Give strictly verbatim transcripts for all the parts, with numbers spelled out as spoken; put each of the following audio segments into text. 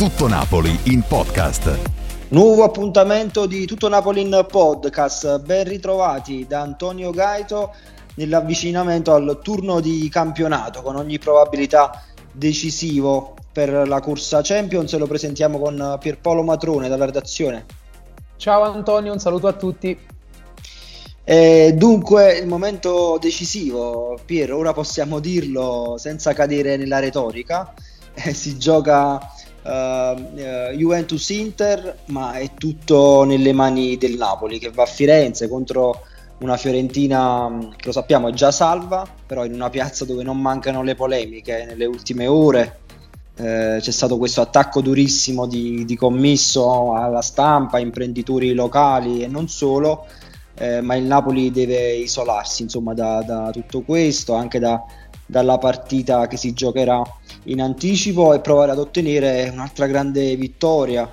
Tutto Napoli in podcast. Nuovo appuntamento di Tutto Napoli in podcast. Ben ritrovati da Antonio Gaito nell'avvicinamento al turno di campionato, con ogni probabilità decisivo per la corsa Champions. Lo presentiamo con Pierpaolo Matrone dalla redazione. Ciao Antonio, un saluto a tutti. E dunque il momento decisivo, Pier, ora possiamo dirlo senza cadere nella retorica. Eh, si gioca uh, uh, Juventus-Inter, ma è tutto nelle mani del Napoli, che va a Firenze contro una Fiorentina che, lo sappiamo, è già salva, però in una piazza dove non mancano le polemiche. Nelle ultime ore eh, c'è stato questo attacco durissimo di, di commisso alla stampa, imprenditori locali e non solo, eh, ma il Napoli deve isolarsi, insomma, da, da tutto questo, anche da, dalla partita che si giocherà in anticipo, e provare ad ottenere un'altra grande vittoria,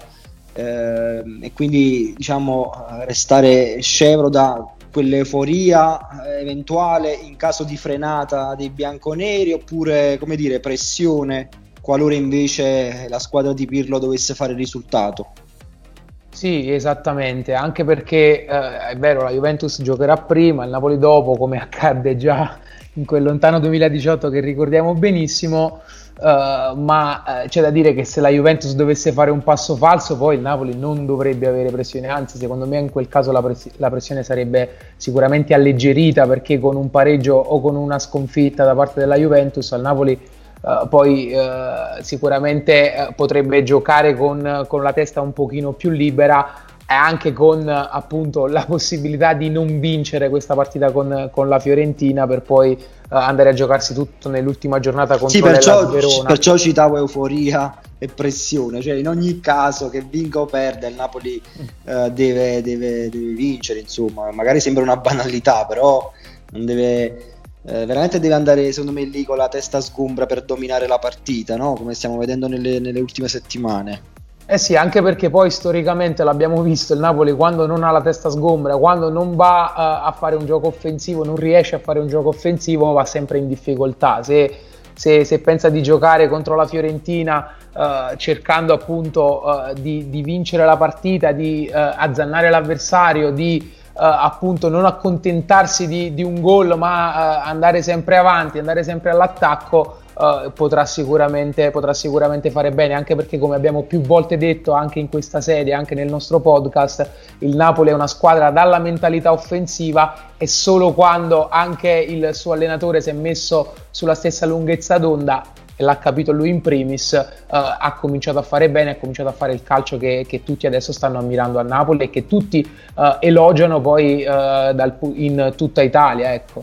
eh, e quindi, diciamo, restare scevro da quell'euforia eventuale in caso di frenata dei bianconeri, oppure, come dire, pressione qualora invece la squadra di Pirlo dovesse fare il risultato. Sì, esattamente, anche perché eh, è vero, la Juventus giocherà prima, il Napoli dopo, come accadde già in quel lontano duemiladiciotto che ricordiamo benissimo. Uh, ma uh, c'è da dire che se la Juventus dovesse fare un passo falso, poi il Napoli non dovrebbe avere pressione, anzi secondo me in quel caso la, pres- la pressione sarebbe sicuramente alleggerita, perché con un pareggio o con una sconfitta da parte della Juventus al Napoli uh, poi uh, sicuramente uh, potrebbe giocare con, con la testa un pochino più libera, e anche con appunto la possibilità di non vincere questa partita con, con la Fiorentina, per poi uh, andare a giocarsi tutto nell'ultima giornata contro sì, perciò, l'Hellas Verona. Perciò citavo euforia e pressione, cioè in ogni caso, che vinca o perda, il Napoli uh, deve, deve, deve vincere, insomma. Magari sembra una banalità, però non deve, eh, veramente deve andare, secondo me, lì con la testa sgombra per dominare la partita, no? Come stiamo vedendo nelle, nelle ultime settimane. Eh sì, anche perché poi storicamente l'abbiamo visto, il Napoli quando non ha la testa sgombra, quando non va uh, a fare un gioco offensivo, non riesce a fare un gioco offensivo, va sempre in difficoltà. Se, se, se pensa di giocare contro la Fiorentina uh, cercando appunto uh, di, di vincere la partita, di uh, azzannare l'avversario, di Uh, appunto non accontentarsi di, di un gol, ma uh, andare sempre avanti, andare sempre all'attacco, uh, potrà sicuramente, potrà sicuramente fare bene, anche perché, come abbiamo più volte detto anche in questa serie, anche nel nostro podcast, il Napoli è una squadra dalla mentalità offensiva, e solo quando anche il suo allenatore si è messo sulla stessa lunghezza d'onda, e l'ha capito lui in primis, uh, ha cominciato a fare bene, ha cominciato a fare il calcio che, che tutti adesso stanno ammirando a Napoli e che tutti uh, elogiano poi uh, dal, in tutta Italia, ecco.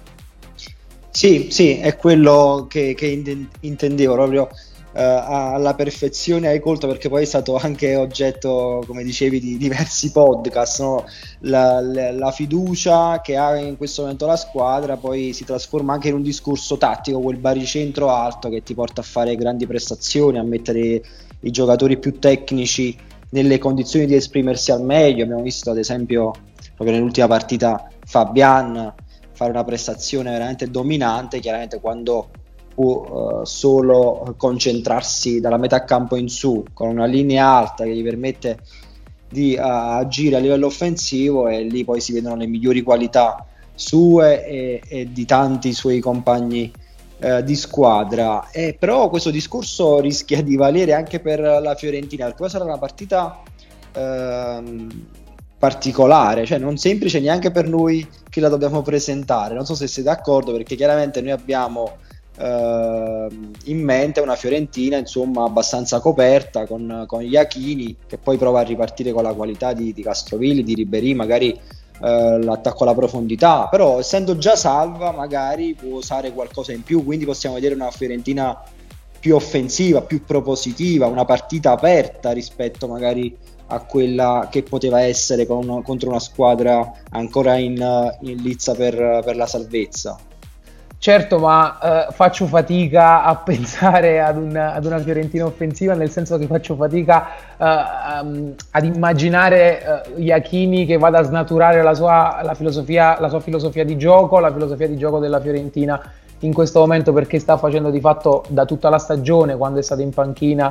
Sì, sì, è quello che, che intendevo, proprio uh, alla perfezione, hai colto, perché poi è stato anche oggetto, come dicevi, di diversi podcast, no? La, la, la fiducia che ha in questo momento la squadra poi si trasforma anche in un discorso tattico, quel baricentro alto che ti porta a fare grandi prestazioni, a mettere i giocatori più tecnici nelle condizioni di esprimersi al meglio. Abbiamo visto ad esempio proprio nell'ultima partita Fabian fare una prestazione veramente dominante, chiaramente quando può uh, solo concentrarsi dalla metà campo in su, con una linea alta che gli permette di uh, agire a livello offensivo, e lì poi si vedono le migliori qualità sue e, e di tanti suoi compagni uh, di squadra. E però questo discorso rischia di valere anche per la Fiorentina, perché poi sarà una partita uh, particolare, cioè non semplice neanche per noi che la dobbiamo presentare. Non so se siete d'accordo, perché chiaramente noi abbiamo Uh, in mente una Fiorentina, insomma, abbastanza coperta con, con Iachini, che poi prova a ripartire con la qualità di, di Castrovilli, di Ribéry, magari uh, l'attacco alla profondità, però essendo già salva magari può usare qualcosa in più, quindi possiamo vedere una Fiorentina più offensiva, più propositiva, una partita aperta rispetto magari a quella che poteva essere con, contro una squadra ancora in, in lizza per, per la salvezza. Certo, ma eh, faccio fatica a pensare ad una, ad una Fiorentina offensiva, nel senso che faccio fatica eh, um, ad immaginare eh, Iachini che vada a snaturare la sua, la filosofia, la sua filosofia di gioco, la filosofia di gioco della Fiorentina in questo momento, perché sta facendo di fatto da tutta la stagione, quando è stato in panchina,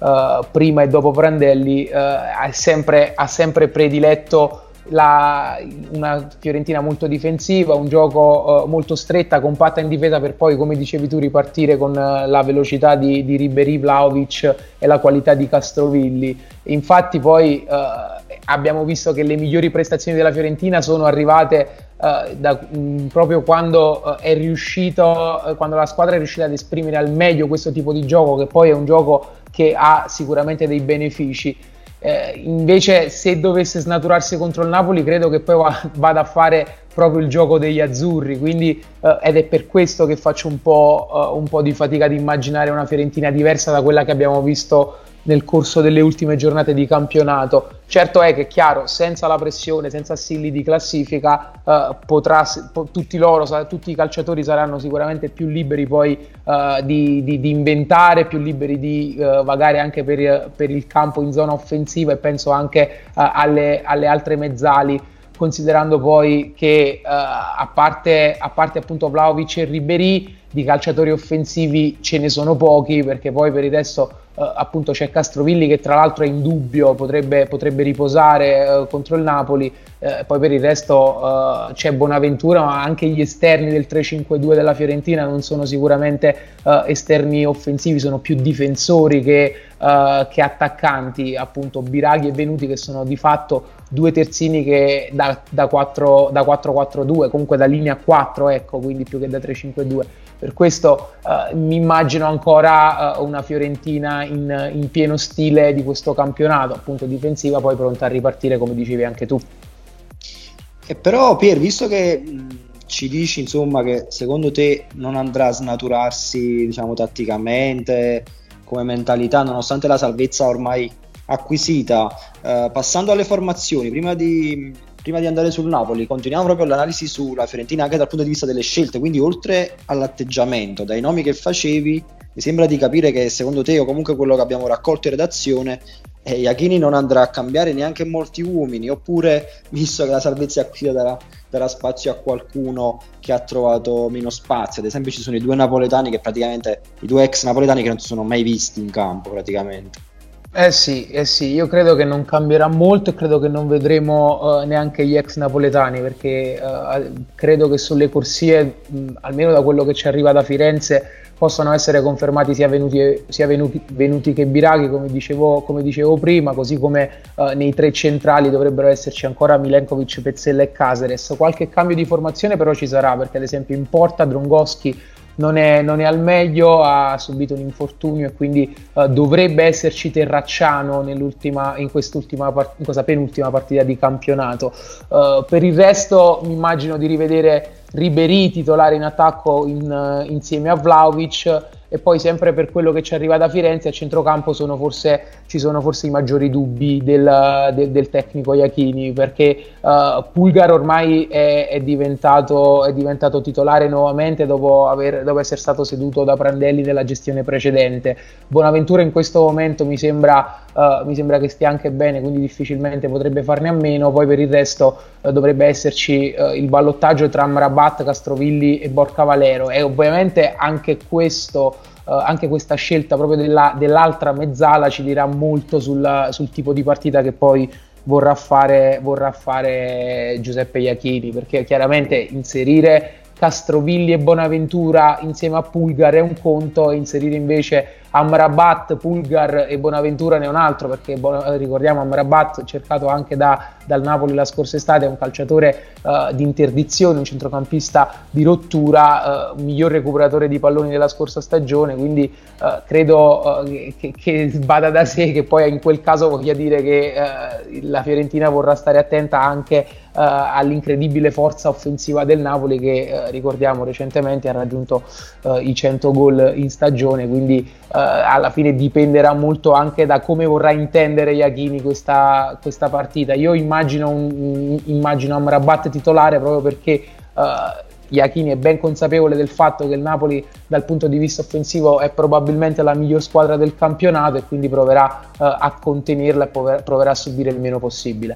uh, prima e dopo Prandelli, uh, ha, sempre, ha sempre prediletto la, una Fiorentina molto difensiva, un gioco uh, molto stretta, compatta in difesa, per poi, come dicevi tu, ripartire con uh, la velocità di, di Ribéry, Vlahovic e la qualità di Castrovilli. Infatti poi uh, abbiamo visto che le migliori prestazioni della Fiorentina sono arrivate uh, da, mh, proprio quando uh, è riuscito, uh, quando la squadra è riuscita ad esprimere al meglio questo tipo di gioco, che poi è un gioco che ha sicuramente dei benefici. Eh, invece, se dovesse snaturarsi contro il Napoli, credo che poi va, vada a fare proprio il gioco degli azzurri, quindi, eh, ed è per questo che faccio un po', uh, un po' di fatica ad immaginare una Fiorentina diversa da quella che abbiamo visto nel corso delle ultime giornate di campionato. Certo è che, chiaro, senza la pressione, senza assilli di classifica, eh, potrà, po- tutti loro, sa- tutti i calciatori saranno sicuramente più liberi poi eh, di, di, di inventare, più liberi di eh, vagare anche per, per il campo in zona offensiva, e penso anche eh, alle, alle altre mezzali, considerando poi che eh, a parte, a parte appunto Vlahovic e Ribéry, di calciatori offensivi ce ne sono pochi, perché poi per il resto Uh, appunto c'è Castrovilli, che tra l'altro è in dubbio, potrebbe, potrebbe riposare uh, contro il Napoli, uh, poi per il resto uh, c'è Bonaventura, ma anche gli esterni del tre cinque due della Fiorentina non sono sicuramente uh, esterni offensivi, sono più difensori che, uh, che attaccanti, appunto Biraghi e Venuti, che sono di fatto due terzini che da, da quattro quattro due, comunque da linea quattro, ecco, quindi più che da tre cinque due. Per questo uh, mi immagino ancora uh, una Fiorentina in, in pieno stile di questo campionato, appunto difensiva, poi pronta a ripartire, come dicevi anche tu. E però, Pier, visto che mh, ci dici insomma che secondo te non andrà a snaturarsi, diciamo, tatticamente, come mentalità, nonostante la salvezza ormai acquisita, uh, passando alle formazioni, prima di... Prima di andare sul Napoli, continuiamo proprio l'analisi sulla Fiorentina anche dal punto di vista delle scelte, quindi oltre all'atteggiamento, dai nomi che facevi, mi sembra di capire che secondo te, o comunque quello che abbiamo raccolto in redazione, eh, Iachini non andrà a cambiare neanche molti uomini, oppure, visto che la salvezza è acquisita, darà, darà spazio a qualcuno che ha trovato meno spazio. Ad esempio ci sono i due napoletani che praticamente, i due ex napoletani che non si sono mai visti in campo praticamente. Eh sì, eh sì, io credo che non cambierà molto, e credo che non vedremo uh, neanche gli ex napoletani, perché uh, credo che sulle corsie, mh, almeno da quello che ci arriva da Firenze, possano essere confermati sia Venuti, sia Venuti, Venuti che Biraghi, come dicevo, come dicevo prima, così come uh, nei tre centrali dovrebbero esserci ancora Milenkovic, Pezzella e Caceres. Qualche cambio di formazione però ci sarà, perché ad esempio in porta Drongoschi Non è, non è al meglio, ha subito un infortunio, e quindi uh, dovrebbe esserci Terracciano nell'ultima, in, quest'ultima part- in questa penultima partita di campionato. Uh, per il resto mi immagino di rivedere Ribéry titolare in attacco in, uh, insieme a Vlahovic, e poi sempre per quello che ci arriva da Firenze, a centrocampo sono forse, ci sono forse i maggiori dubbi del, del, del tecnico Iachini, perché uh, Pulgar ormai è, è, diventato, è diventato titolare nuovamente dopo, aver, dopo essere stato seduto da Prandelli nella gestione precedente. Bonaventura in questo momento mi sembra, uh, mi sembra che stia anche bene, quindi difficilmente potrebbe farne a meno. Poi per il resto uh, dovrebbe esserci uh, il ballottaggio tra Amrabat, Castrovilli e Borca Valero, e ovviamente anche questo Uh, anche questa scelta proprio della, dell'altra mezzala ci dirà molto sul, sul tipo di partita che poi vorrà fare, vorrà fare Giuseppe Iachini, perché chiaramente inserire Castrovilli e Bonaventura insieme a Pulgar è un conto, e inserire invece Amrabat, Pulgar e Bonaventura ne è un altro, perché ricordiamo Amrabat, cercato anche da, dal Napoli la scorsa estate, è un calciatore uh, di interdizione, un centrocampista di rottura, uh, miglior recuperatore di palloni della scorsa stagione, quindi uh, credo uh, che, che vada da sé che poi in quel caso voglia dire che uh, la Fiorentina vorrà stare attenta anche uh, all'incredibile forza offensiva del Napoli, che uh, ricordiamo recentemente ha raggiunto uh, i cento gol in stagione, quindi uh, alla fine dipenderà molto anche da come vorrà intendere Iachini questa, questa partita. Io immagino, un, immagino Amrabat titolare, proprio perché uh, Iachini è ben consapevole del fatto che il Napoli dal punto di vista offensivo è probabilmente la miglior squadra del campionato, e quindi proverà uh, a contenerla e prover- proverà a subire il meno possibile.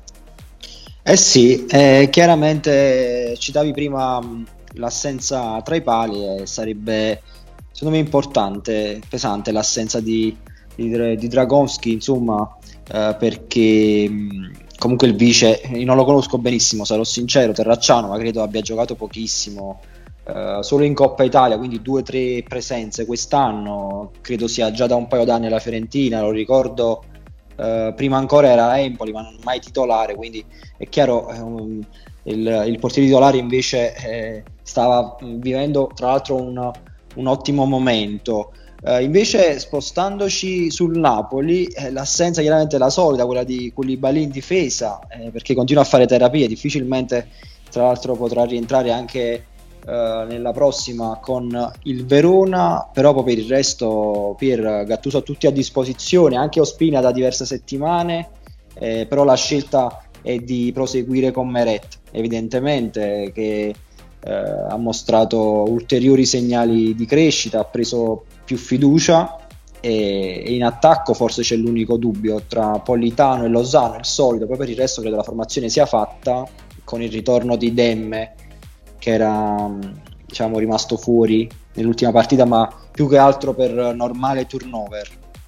Eh sì, eh, chiaramente citavi prima mh, l'assenza tra i pali, e sarebbe secondo me importante, pesante l'assenza di, di, di Dragonski, insomma, eh, perché mh, comunque il vice, io non lo conosco benissimo, sarò sincero, terracciano, ma credo abbia giocato pochissimo, eh, solo in Coppa Italia, quindi due o tre presenze quest'anno, credo sia già da un paio d'anni alla Fiorentina, lo ricordo, eh, prima ancora era a Empoli, ma non mai titolare, quindi è chiaro, eh, um, il, il portiere titolare invece eh, stava vivendo tra l'altro un, un ottimo momento. Uh, invece spostandoci sul Napoli, eh, l'assenza chiaramente è la solita, quella di Koulibaly in difesa, eh, perché continua a fare terapie, difficilmente tra l'altro potrà rientrare anche uh, nella prossima con il Verona, però poi per il resto Pier Gattuso ha tutti a disposizione, anche Ospina da diverse settimane, eh, però la scelta è di proseguire con Meret, evidentemente che eh, ha mostrato ulteriori segnali di crescita, ha preso più fiducia e, e in attacco forse c'è l'unico dubbio tra Politano e Lozano, il solito, poi per il resto credo la formazione sia fatta, con il ritorno di Demme che era, diciamo, rimasto fuori nell'ultima partita, ma più che altro per normale turnover.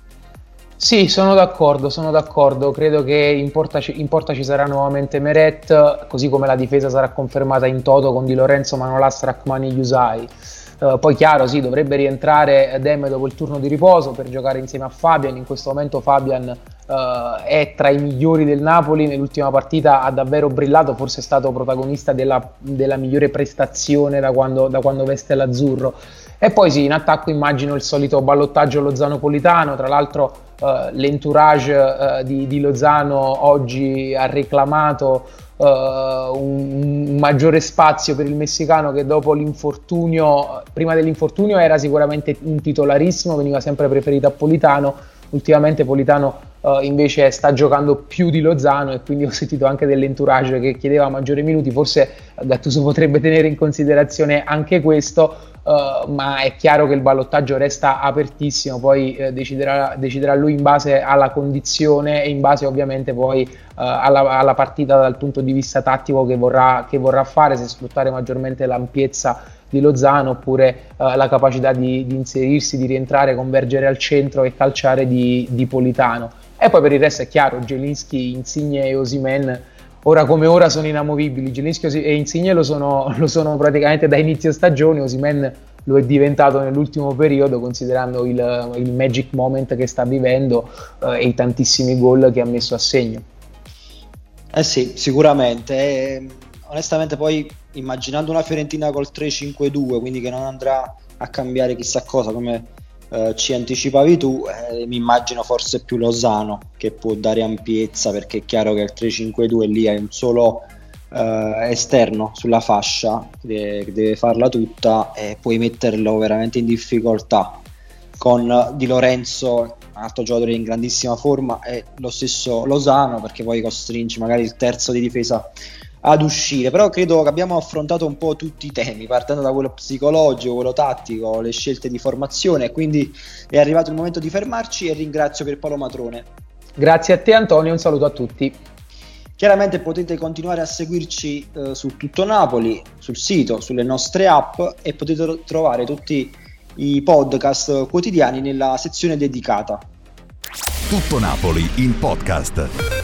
Sì, sono d'accordo, sono d'accordo, credo che in porta, in porta ci sarà nuovamente Meret, così come la difesa sarà confermata in toto con Di Lorenzo, Manolas, Rachmani, Yusai. Uh, poi chiaro, sì, dovrebbe rientrare Demme dopo il turno di riposo per giocare insieme a Fabian. In questo momento Fabian uh, è tra i migliori del Napoli, nell'ultima partita ha davvero brillato, forse è stato protagonista della, della migliore prestazione da quando, da quando veste l'azzurro. E poi sì, in attacco immagino il solito ballottaggio Lozano-Politano, tra l'altro uh, l'entourage uh, di, di Lozano oggi ha reclamato Uh, un, un maggiore spazio per il messicano, che dopo l'infortunio, prima dell'infortunio era sicuramente un titolarissimo, veniva sempre preferito a Politano, ultimamente Politano uh, invece sta giocando più di Lozano e quindi ho sentito anche dell'entourage che chiedeva maggiori minuti, forse Gattuso potrebbe tenere in considerazione anche questo. Uh, ma è chiaro che il ballottaggio resta apertissimo, poi uh, deciderà, deciderà lui in base alla condizione e in base ovviamente poi uh, alla, alla partita dal punto di vista tattico che vorrà, che vorrà fare, se sfruttare maggiormente l'ampiezza di Lozano oppure uh, la capacità di, di inserirsi, di rientrare, convergere al centro e calciare di, di Politano. E poi per il resto è chiaro, Zielinski, Insigne e Osimhen ora come ora sono inamovibili. Zielinski e Insigne lo sono, lo sono praticamente da inizio stagione, Osimhen lo è diventato nell'ultimo periodo, considerando il, il magic moment che sta vivendo eh, e i tantissimi gol che ha messo a segno. Eh sì, sicuramente. E, onestamente poi immaginando una Fiorentina col tre cinque due, quindi che non andrà a cambiare chissà cosa, come Uh, ci anticipavi tu, eh, mi immagino forse più Lozano che può dare ampiezza, perché è chiaro che il tre cinque due lì è un solo uh, esterno sulla fascia che deve farla tutta e puoi metterlo veramente in difficoltà con Di Lorenzo, un altro giocatore in grandissima forma, e lo stesso Lozano, perché poi costringi magari il terzo di difesa ad uscire. Però credo che abbiamo affrontato un po' tutti i temi, partendo da quello psicologico, quello tattico, le scelte di formazione, quindi è arrivato il momento di fermarci e ringrazio Pierpaolo Matrone. Grazie a te Antonio, un saluto a tutti. Chiaramente potete continuare a seguirci eh, su Tutto Napoli, sul sito, sulle nostre app, e potete trovare tutti i podcast quotidiani nella sezione dedicata. Tutto Napoli in podcast.